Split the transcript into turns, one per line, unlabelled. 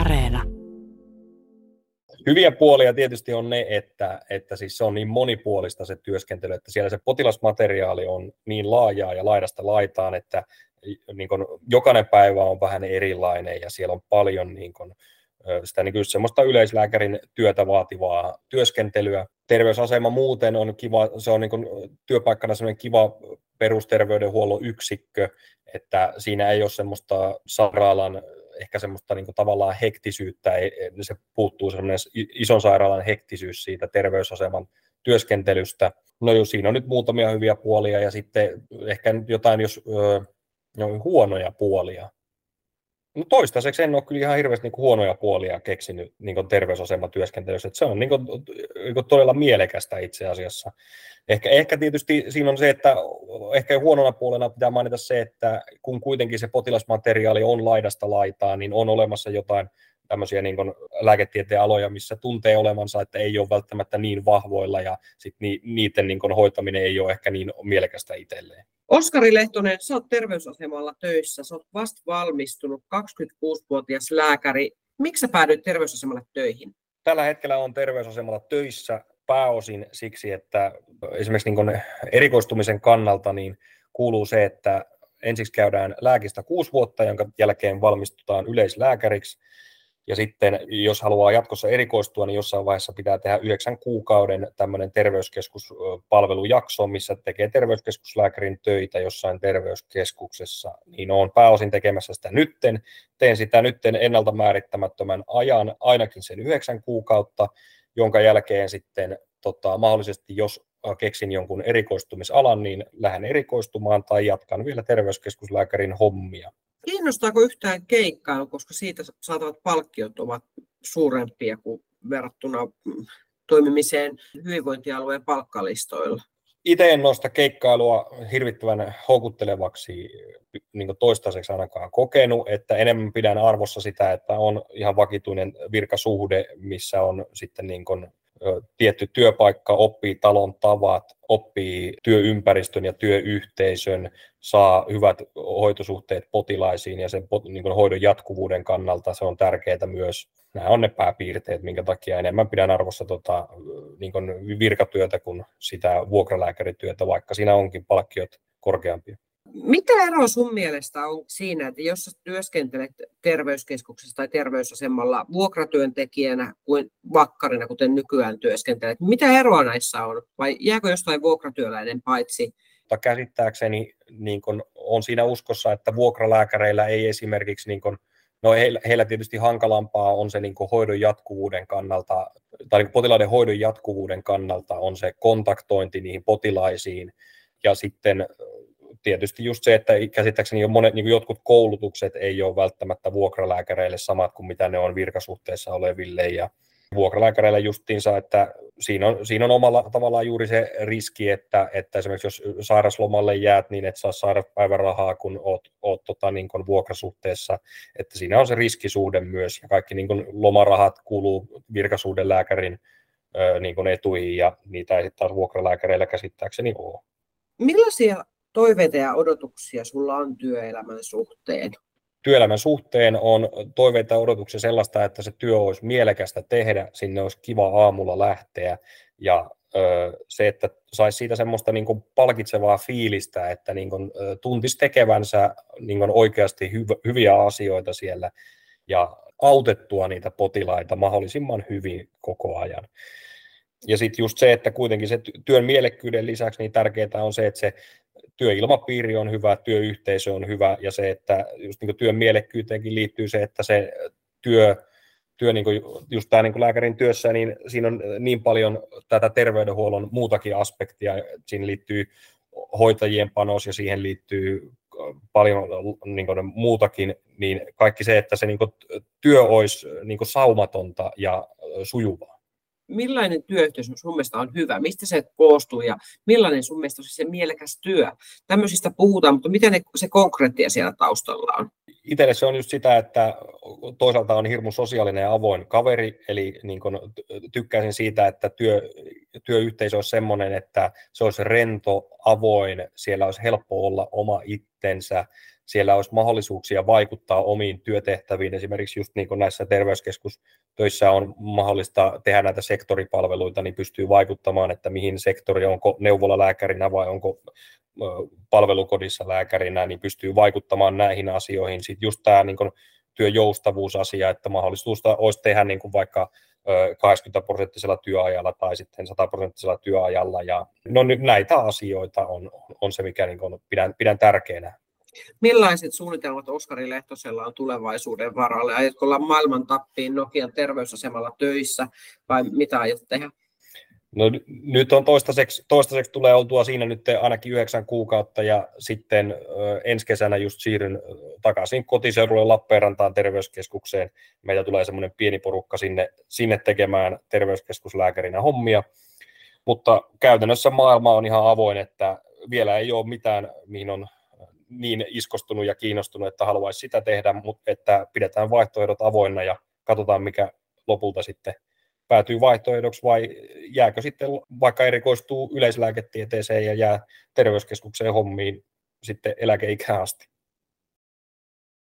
Areena.
Hyviä puolia tietysti on ne, että siis se on niin monipuolista se työskentely, että siellä se potilasmateriaali on niin laajaa ja laidasta laitaan, että niin kuin jokainen päivä on vähän erilainen ja siellä on paljon niin kuin sitä niin kuin semmoista yleislääkärin työtä vaativaa työskentelyä. Terveysasema muuten on kiva, se on niin kuin työpaikkana semmoinen kiva perusterveydenhuollon yksikkö, että siinä ei ole semmoista sairaalan ehkä semmoista niin kuin tavallaan hektisyyttä, se puuttuu semmoinen ison sairaalan hektisyys siitä terveysaseman työskentelystä. No siinä on nyt muutamia hyviä puolia ja sitten ehkä nyt jotain, jos huonoja puolia. No toistaiseksi en ole kyllä ihan hirveästi niin kuin huonoja puolia keksinyt niin kuin terveysasematyöskentelyssä, että se on niin kuin todella mielekästä itse asiassa. Ehkä tietysti siinä on se, että ehkä huonona puolena pitää mainita se, että kun kuitenkin se potilasmateriaali on laidasta laitaan, niin on olemassa jotain tämmöisiä niin kuin lääketieteen aloja, missä tuntee olevansa, että ei ole välttämättä niin vahvoilla ja sit niiden niin kuin hoitaminen ei ole ehkä niin mielekästä itselleen.
Oskari Lehtonen, sä oot terveysasemalla töissä, sä oot vasta valmistunut 26-vuotias lääkäri. Miksi sä päädyit terveysasemalle töihin?
Tällä hetkellä on terveysasemalla töissä pääosin siksi, että esimerkiksi niin kuin erikoistumisen kannalta niin kuuluu se, että ensiksi käydään lääkistä 6 vuotta, jonka jälkeen valmistutaan yleislääkäriksi. Ja sitten, jos haluaa jatkossa erikoistua, niin jossain vaiheessa pitää tehdä 9 kuukauden tämmöinen terveyskeskuspalvelujakso, missä tekee terveyskeskuslääkärin töitä jossain terveyskeskuksessa. Niin olen pääosin tekemässä sitä nytten. Teen sitä nytten ennalta määrittämättömän ajan, ainakin sen 9 kuukautta, jonka jälkeen sitten mahdollisesti, jos keksin jonkun erikoistumisalan, niin lähden erikoistumaan tai jatkan vielä terveyskeskuslääkärin hommia.
Kiinnostaako yhtään keikkailu, koska siitä saatavat palkkiot ovat suurempia kuin verrattuna toimimiseen hyvinvointialueen palkkalistoilla?
Itse en nosta keikkailua hirvittävän houkuttelevaksi niin kuin toistaiseksi ainakaan kokenut, että enemmän pidän arvossa sitä, että on ihan vakituinen virkasuhde, missä on sitten niin kuin tietty työpaikka, oppii talon tavat, oppii työympäristön ja työyhteisön, saa hyvät hoitosuhteet potilaisiin ja sen niin kuin hoidon jatkuvuuden kannalta se on tärkeää myös. Nämä on ne pääpiirteet, minkä takia enemmän pidän arvossa niin kuin virkatyötä kuin sitä vuokralääkärityötä, vaikka siinä onkin palkkiot korkeampia.
Mitä eroa sun mielestä on siinä, että jos sä työskentelet terveyskeskuksessa tai terveysasemalla vuokratyöntekijänä kuin vakkarina, kuten nykyään työskentelet? Mitä eroa näissä on? Vai jääkö jostain vuokratyöläinen paitsi?
Käsittääkseni niin kun on siinä uskossa, että vuokralääkäreillä ei esimerkiksi, niin kun, no heillä tietysti hankalampaa on se niin kun hoidon jatkuvuuden kannalta, tai niin potilaiden hoidon jatkuvuuden kannalta on se kontaktointi niihin potilaisiin, ja sitten tietysti just se, että käsittääkseni jo monet, niin jotkut koulutukset ei ole välttämättä vuokralääkäreille samat kuin mitä ne on virkasuhteessa oleville, ja vuokralääkäreille justiinsa, että siinä on omalla tavallaan juuri se riski, että esimerkiksi jos sairaslomalle jäät, niin et saa sairauspäivärahaa, kun oot niin kuin vuokrasuhteessa, että siinä on se riskisuhde myös, ja kaikki niin kuin lomarahat kuuluu virkasuhdelääkärin niin kuin etuihin, ja niitä ei taas vuokralääkäreillä käsittääkseni ole.
Millaisia toiveita ja odotuksia sulla on työelämän suhteen?
Työelämän suhteen on toiveita ja odotuksia sellaista, että se työ olisi mielekästä tehdä, sinne olisi kiva aamulla lähteä ja se, että saisi siitä semmoista niin kuin palkitsevaa fiilistä, että niin kuin tuntisi tekevänsä niin kuin oikeasti hyviä asioita siellä ja autettua niitä potilaita mahdollisimman hyvin koko ajan. Ja sitten just se, että kuitenkin se työn mielekkyyden lisäksi niin tärkeää on se, että se työilmapiiri on hyvä, työyhteisö on hyvä ja se, että just niin kuin työn mielekkyyteenkin liittyy se, että se työ niin kuin just tämä niin kuin lääkärin työssä, niin siinä on niin paljon tätä terveydenhuollon muutakin aspektia. Siinä liittyy hoitajien panos ja siihen liittyy paljon niin kuin muutakin, niin kaikki se, että se niin kuin työ olisi niin kuin saumatonta ja sujuvaa.
Millainen työyhteisö sun mielestä on hyvä? Mistä se koostuu ja millainen sun mielestä on se mielekäs työ? Tämmöisistä puhutaan, mutta miten se konkreettia siellä taustalla on?
Itselle se on just sitä, että toisaalta on hirmu sosiaalinen ja avoin kaveri, eli niin kun tykkäisin siitä, että työyhteisö olisi semmoinen, että se olisi rento, avoin, siellä olisi helppo olla oma itsensä, siellä olisi mahdollisuuksia vaikuttaa omiin työtehtäviin. Esimerkiksi just niin kuin näissä terveyskeskustöissä on mahdollista tehdä näitä sektoripalveluita, niin pystyy vaikuttamaan, että mihin sektori, onko neuvolalääkärinä vai onko palvelukodissa lääkärinä, niin pystyy vaikuttamaan näihin asioihin. Sitten just tämä niin kuin työjoustavuusasia, että mahdollisuus olisi tehdä niin kuin vaikka 80% työajalla tai sitten 100% työajalla. Ja no nyt näitä asioita on se, mikä niin kuin pidän tärkeänä.
Millaiset suunnitelmat Oskari Lehtosella on tulevaisuuden varalle? Aiotko olla maailman tappiin Nokian terveysasemalla töissä vai mitä aiot tehdä?
No nyt on toistaiseksi tulee oltua siinä nyt ainakin 9 kuukautta ja sitten ensi kesänä just siirryn takaisin kotiseudulle Lappeenrantaan terveyskeskukseen. Meillä tulee semmoinen pieni porukka sinne tekemään terveyskeskuslääkärinä hommia, mutta käytännössä maailma on ihan avoin, että vielä ei ole mitään, mihin on niin iskostunut ja kiinnostunut, että haluaisi sitä tehdä, mutta että pidetään vaihtoehdot avoinna ja katsotaan, mikä lopulta sitten päätyy vaihtoehdoksi vai jääkö sitten vaikka erikoistuu yleislääketieteeseen ja jää terveyskeskukseen hommiin sitten eläkeikään asti.